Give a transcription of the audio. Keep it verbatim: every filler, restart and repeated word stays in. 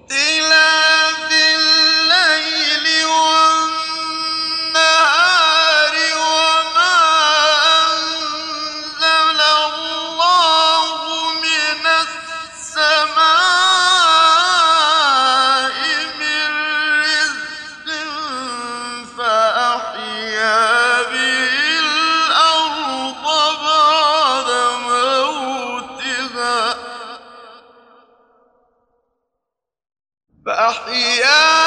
اختلاف الليل والنهار وما أنزل الله من السماء من رزق فأحيا به الأرض بعد موتها فأحيا